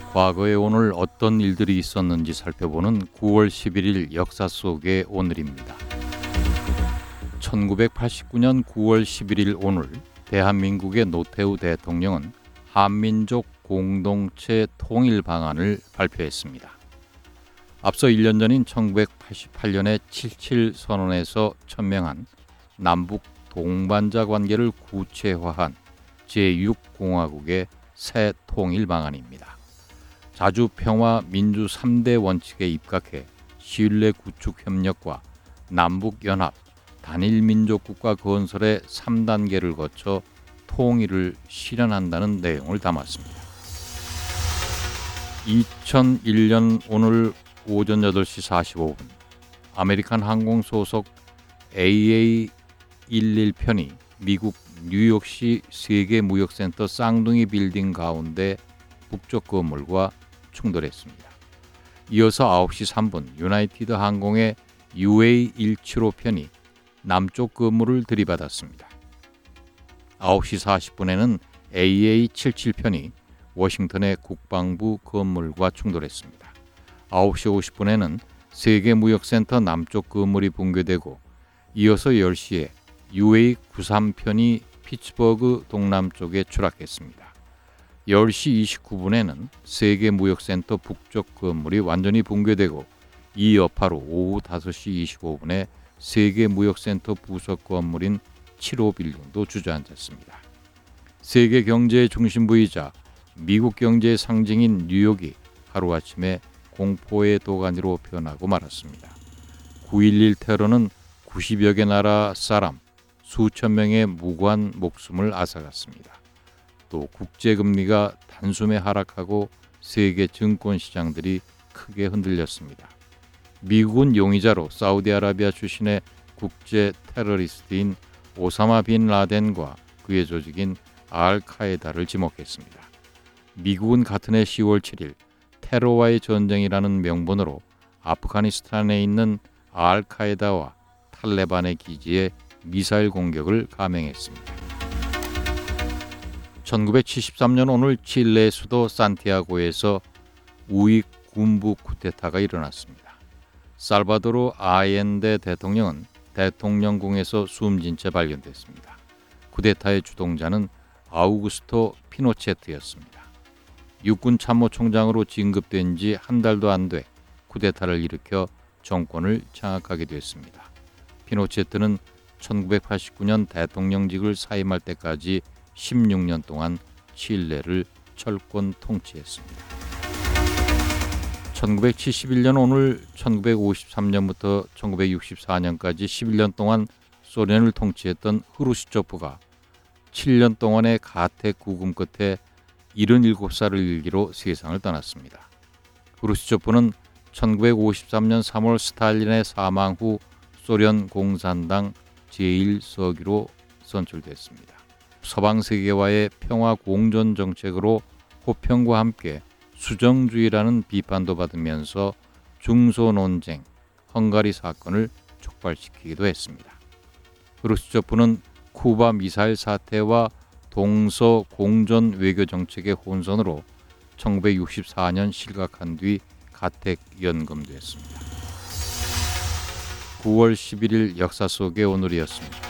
과거에 오늘 어떤 일들이 있었는지 살펴보는 9월 11일 역사 속의 오늘입니다. 1989년 9월 11일 오늘 대한민국의 노태우 대통령은 한민족 공동체 통일 방안을 발표했습니다. 앞서 1년 전인 1988년에 77 선언에서 천명한 남북 동반자 관계를 구체화한 제6공화국의 새 통일 방안입니다. 자주 평화 민주 3대 원칙에 입각해 신뢰 구축 협력과 남북 연합 단일 민족 국가 건설의 3단계를 거쳐 통일을 실현한다는 내용을 담았습니다. 2001년 오늘 오전 8시 45분 아메리칸 항공 소속 AA11편이 미국 뉴욕시 세계무역센터 쌍둥이 빌딩 가운데 북쪽 건물과 충돌했습니다. 이어서 9시 3분 유나이티드 항공의 UA175편이 남쪽 건물을 들이받았습니다. 9시 40분에는 AA77편이 워싱턴의 국방부 건물과 충돌했습니다. 9시 50분에는 세계무역센터 남쪽 건물이 붕괴되고 이어서 10시에 UA93편이 피츠버그 동남쪽에 추락했습니다. 10시 29분에는 세계무역센터 북쪽 건물이 완전히 붕괴되고 이 여파로 오후 5시 25분에 세계무역센터 부속 건물인 7호 빌딩도 주저앉았습니다. 세계 경제의 중심부이자 미국 경제의 상징인 뉴욕이 하루아침에 공포의 도가니로 변하고 말았습니다. 9.11 테러는 90여 개 나라 사람, 수천 명의 무고한 목숨을 앗아갔습니다. 또 국제금리가 단숨에 하락하고 세계 증권시장들이 크게 흔들렸습니다. 미국은 용의자로 사우디아라비아 출신의 국제 테러리스트인 오사마 빈 라덴과 그의 조직인 알카에다를 지목했습니다. 미국은 같은 해 10월 7일 테러와의 전쟁이라는 명분으로 아프가니스탄에 있는 알카에다와 탈레반의 기지에 미사일 공격을 감행했습니다. 1973년 오늘 칠레 수도 산티아고에서 우익 군부 쿠데타가 일어났습니다. 살바도르 아엔데 대통령은 대통령궁에서 숨진 채 발견됐습니다. 쿠데타의 주동자는 아우구스토 피노체트였습니다. 육군 참모총장으로 진급된 지 한 달도 안 돼 쿠데타를 일으켜 정권을 장악하게 됐습니다. 피노체트는 1989년 대통령직을 사임할 때까지 16년 동안 칠레를 철권 통치했습니다. 1971년 오늘 1953년부터 1964년까지 11년 동안 소련을 통치했던 흐루시초프가 7년 동안의 가택 구금 끝에 77살을 일기로 세상을 떠났습니다. 흐루시초프는 1953년 3월 스탈린의 사망 후 소련 공산당 제1서기로 선출됐습니다. 서방 세계와의 평화 공존 정책으로 호평과 함께 수정주의라는 비판도 받으면서 중소 논쟁, 헝가리 사건을 촉발시키기도 했습니다. 흐루시초프는 쿠바 미사일 사태와 동서 공존 외교 정책의 혼선으로 1964년 실각한 뒤 가택 연금됐습니다. 9월 11일 역사 속의 오늘이었습니다.